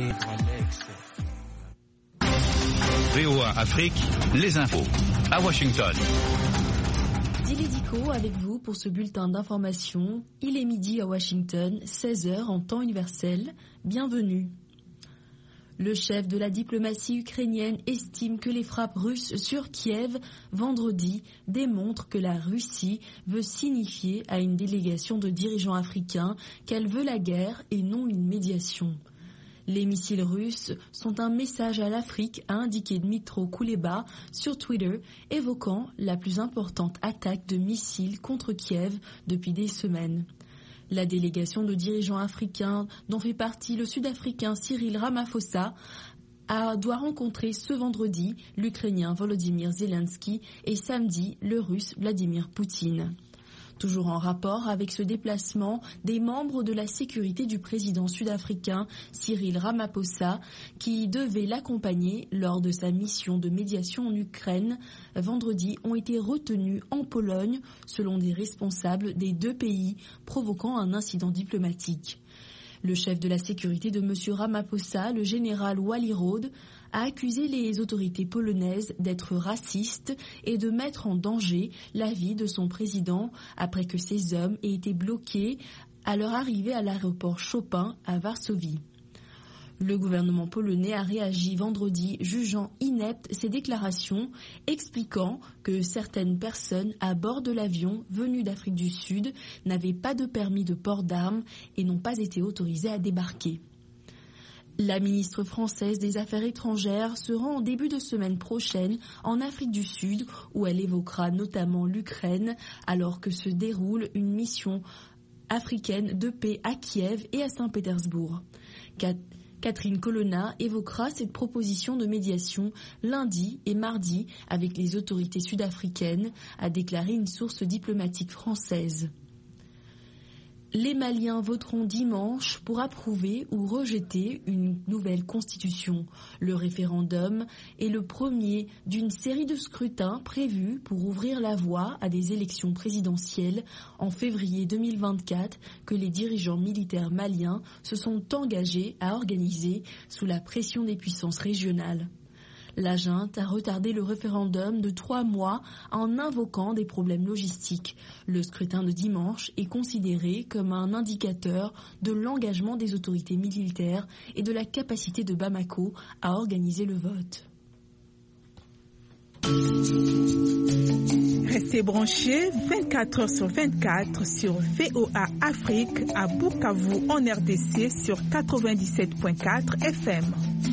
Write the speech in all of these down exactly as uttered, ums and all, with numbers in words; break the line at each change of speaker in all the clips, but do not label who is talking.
V O A Afrique, les infos. À Washington.
Dili Diko avec vous pour ce bulletin d'information. Il est midi à Washington, seize heures en temps universel. Bienvenue. Le chef de la diplomatie ukrainienne estime que les frappes russes sur Kiev vendredi démontrent que la Russie veut signifier à une délégation de dirigeants africains qu'elle veut la guerre et non une médiation. Les missiles russes sont un message à l'Afrique, a indiqué Dmytro Kuleba sur Twitter, évoquant la plus importante attaque de missiles contre Kiev depuis des semaines. La délégation de dirigeants africains, dont fait partie le Sud-Africain Cyril Ramaphosa, a, doit rencontrer ce vendredi l'Ukrainien Volodymyr Zelensky et samedi le Russe Vladimir Poutine. Toujours en rapport avec ce déplacement, des membres de la sécurité du président sud-africain Cyril Ramaphosa, qui devaient l'accompagner lors de sa mission de médiation en Ukraine, vendredi ont été retenus en Pologne, selon des responsables des deux pays, provoquant un incident diplomatique. Le chef de la sécurité de M. Ramaphosa, le général Walirod, a accusé les autorités polonaises d'être racistes et de mettre en danger la vie de son président après que ces hommes aient été bloqués à leur arrivée à l'aéroport Chopin à Varsovie. Le gouvernement polonais a réagi vendredi, jugeant ineptes ces déclarations, expliquant que certaines personnes à bord de l'avion venues d'Afrique du Sud n'avaient pas de permis de port d'armes et n'ont pas été autorisées à débarquer. La ministre française des Affaires étrangères se rend en début de semaine prochaine en Afrique du Sud, où elle évoquera notamment l'Ukraine, alors que se déroule une mission africaine de paix à Kiev et à Saint-Pétersbourg. Catherine Colonna évoquera cette proposition de médiation lundi et mardi avec les autorités sud-africaines, a déclaré une source diplomatique française. Les Maliens voteront dimanche pour approuver ou rejeter une nouvelle constitution. Le référendum est le premier d'une série de scrutins prévus pour ouvrir la voie à des élections présidentielles en février deux mille vingt-quatre que les dirigeants militaires maliens se sont engagés à organiser sous la pression des puissances régionales. La junte a retardé le référendum de trois mois en invoquant des problèmes logistiques. Le scrutin de dimanche est considéré comme un indicateur de l'engagement des autorités militaires et de la capacité de Bamako à organiser le vote.
Restez branchés vingt-quatre heures sur vingt-quatre sur V O A Afrique à Bukavu en R D C sur quatre-vingt-dix-sept virgule quatre F M.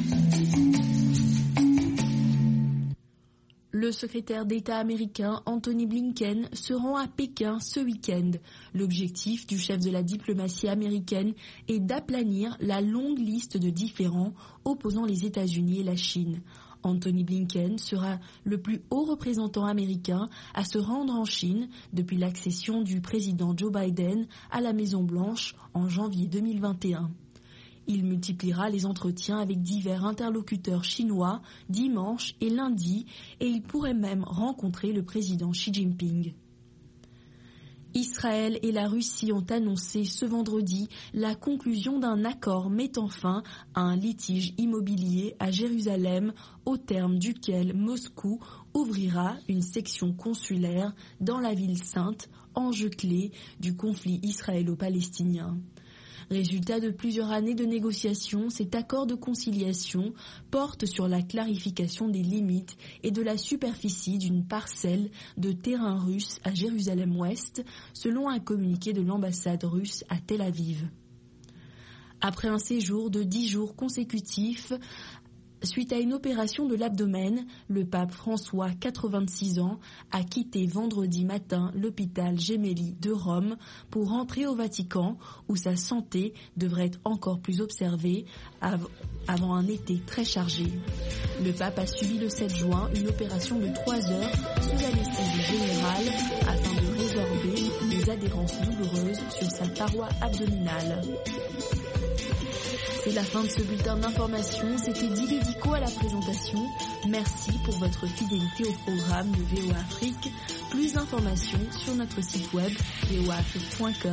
Le secrétaire d'État américain Anthony Blinken se rend à Pékin ce week-end. L'objectif du chef de la diplomatie américaine est d'aplanir la longue liste de différends opposant les États-Unis et la Chine. Anthony Blinken sera le plus haut représentant américain à se rendre en Chine depuis l'accession du président Joe Biden à la Maison-Blanche en janvier deux mille vingt et un. Il multipliera les entretiens avec divers interlocuteurs chinois dimanche et lundi et il pourrait même rencontrer le président Xi Jinping. Israël et la Russie ont annoncé ce vendredi la conclusion d'un accord mettant fin à un litige immobilier à Jérusalem au terme duquel Moscou ouvrira une section consulaire dans la ville sainte, enjeu clé du conflit israélo-palestinien. Résultat de plusieurs années de négociations, cet accord de conciliation porte sur la clarification des limites et de la superficie d'une parcelle de terrain russe à Jérusalem-Ouest, selon un communiqué de l'ambassade russe à Tel Aviv. Après un séjour de dix jours consécutifs, suite à une opération de l'abdomen, le pape François, quatre-vingt-six ans, a quitté vendredi matin l'hôpital Gemelli de Rome pour rentrer au Vatican où sa santé devrait être encore plus observée av- avant un été très chargé. Le pape a subi le sept juin une opération de trois heures sous anesthésie générale afin de résorber les adhérences douloureuses sur sa paroi abdominale. C'est la fin de ce bulletin d'information. C'était Dili Diko à la présentation. Merci pour votre fidélité au programme de V O A Afrique. Plus d'informations sur notre site web v o a afrique point com.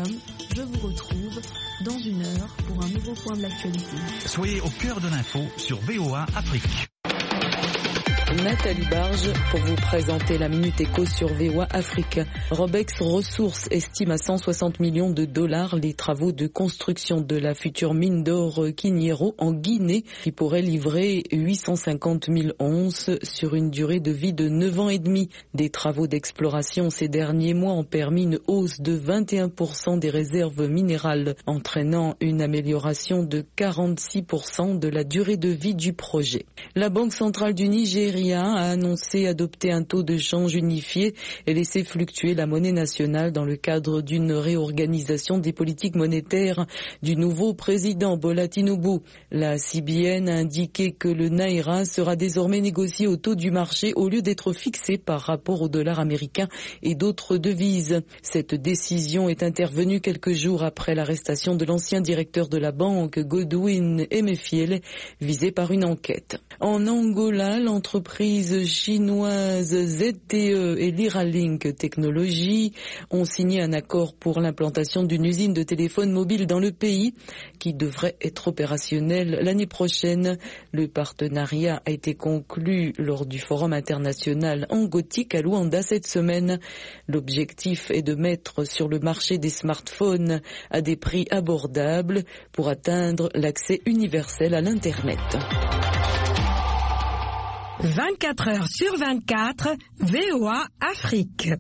Je vous retrouve dans une heure pour un nouveau point de l'actualité.
Soyez au cœur de l'info sur V O A Afrique.
Nathalie Barge pour vous présenter la Minute Éco sur V O A Afrique. Robex Ressources estime à cent soixante millions de dollars les travaux de construction de la future mine d'or Kiniero en Guinée qui pourrait livrer huit cent cinquante mille onces sur une durée de vie de neuf ans et demi. Des travaux d'exploration ces derniers mois ont permis une hausse de vingt et un pour cent des réserves minérales, entraînant une amélioration de quarante-six pour cent de la durée de vie du projet. La Banque centrale du Nigeria a annoncé adopter un taux de change unifié et laisser fluctuer la monnaie nationale dans le cadre d'une réorganisation des politiques monétaires du nouveau président Bola Tinubu. La C B N a indiqué que le naira sera désormais négocié au taux du marché au lieu d'être fixé par rapport au dollar américain et d'autres devises. Cette décision est intervenue quelques jours après l'arrestation de l'ancien directeur de la banque Godwin Emefiele, visé par une enquête. En Angola, l'entreprise chinoise Z T E et Liralink Technologies ont signé un accord pour l'implantation d'une usine de téléphones mobiles dans le pays qui devrait être opérationnelle l'année prochaine. Le partenariat a été conclu lors du Forum international Angotique à Luanda cette semaine. L'objectif est de mettre sur le marché des smartphones à des prix abordables pour atteindre l'accès universel à l'Internet.
vingt-quatre heures sur vingt-quatre, V O A Afrique.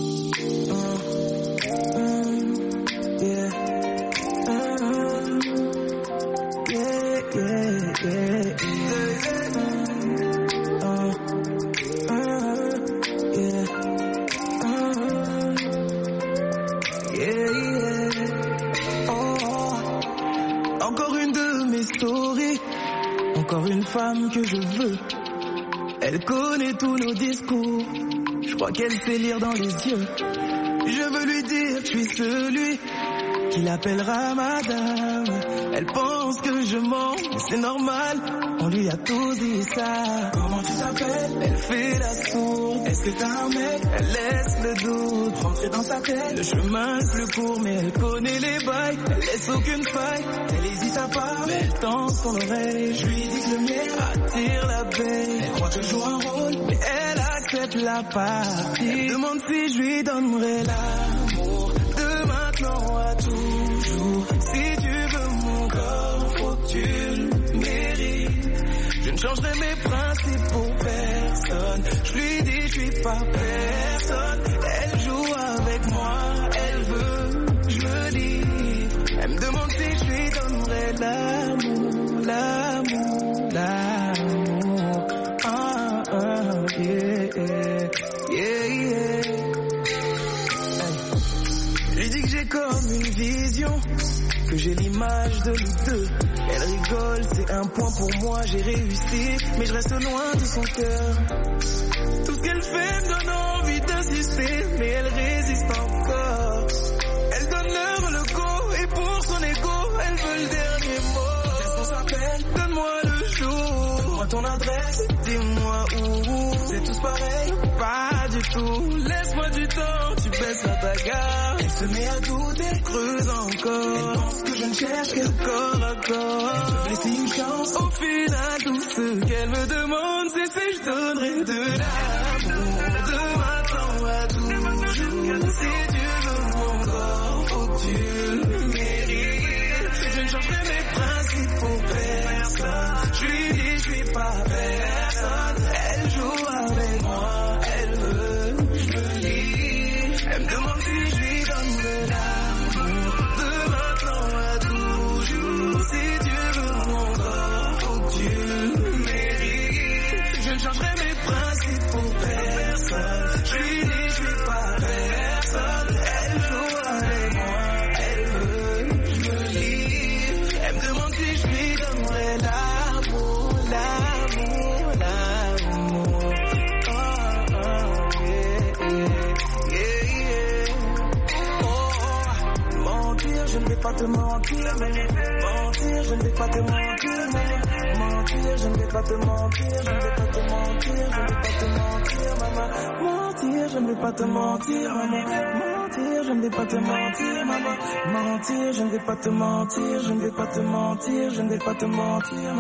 Encore une de mes stories, encore une femme que je veux. Elle connaît tous nos discours, je crois qu'elle sait lire dans les yeux. Je veux lui dire que je suis celui qui l'appellera madame. Elle pense que je mens, mais c'est normal, on lui a tout dit ça. Comment tu t'appelles? Elle fait la sourde. Est-ce que t'as un mec? Elle laisse le doute rentrer dans sa tête. Le chemin est plus court, mais elle connaît les bails. Elle laisse aucune faille, elle hésite à part, mais elle tend son oreille. Je lui dis que le mien attire l'abeille. Elle croit que je joue un rôle, mais elle accepte la partie. Elle demande si je lui donnerai l'amour de maintenant à toujours. Si tu veux mon corps, faut que tu le mérites. Je ne changerai mes principes pour personne. Je lui dis je suis pas personne. Elle joue avec moi, elle veut que je me livre. Elle me demande si je lui donnerai l'amour, l'amour, l'amour. Ah, ah, yeah, yeah, yeah. Je lui dis que j'ai comme une vision, que j'ai l'image de nous deux. Elle rigole, c'est un point pour moi, j'ai réussi, mais je reste loin de son cœur. Tout ce qu'elle fait me donne envie d'insister, mais elle résiste encore. Elle donne l'heure, le go, et pour son ego, elle veut le dernier mot. Qu'est-ce qu'on s'appelle? Donne-moi le jour. Donne-moi ton adresse, dis-moi où. C'est tous pareil? Pas du tout. Laisse-moi du temps, tu baisses à ta gare. Elle se met à douter, creuse encore. Elle pense que je ne cherche que le corps à corps. Elle veut laisser une chance. Au final, tout ce qu'elle me demande, c'est si je donnerai de l'amour. De maintenant à toujours. Si tu veux mon corps, faut que tu le mérites. Je ne changerai mes principes pour personne. Je lui dis je suis pas personne. Elle joue avec moi, elle veut que je me livre. Elle me demande si je lui donne de l'amour. De maintenant à toujours. Si tu veux mon corps, faut que tu le mérites. Je ne changerai mes principes pour personne. Je lui dis je suis pas personne. Elle joue avec moi, elle veut que je me livre. Elle me demande si je lui donnerai l'amour, l'amour, l'amour. Oh, oh, yeah, yeah, yeah. Oh, oh. Mentir, je ne vais pas te mentir, mais mentir, je ne vais pas te mentir, mais mentir, je ne vais pas te mentir, je ne vais pas te mentir, je ne vais pas te mentir, maman. Mentir, je ne vais pas te mentir, maman. Mentir, je ne vais pas te mentir, maman. Mentir, je ne vais pas te mentir, je ne vais pas te mentir, je ne vais pas te mentir.